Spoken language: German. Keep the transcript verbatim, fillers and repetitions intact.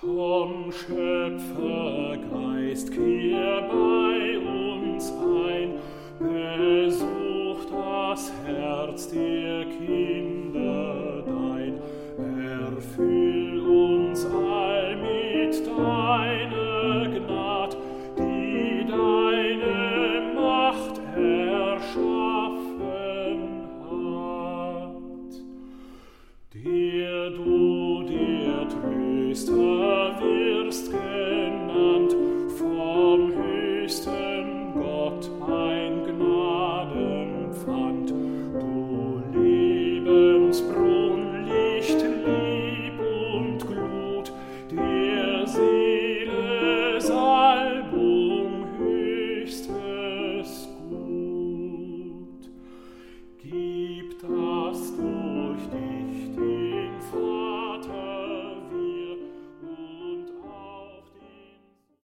Komm, Schöpfergeist, kehr bei uns ein, besuch das Herz der Kinder dein, erfüll uns all mit deiner Gnad, die deine Macht erschaffen hat. Der du der Tröster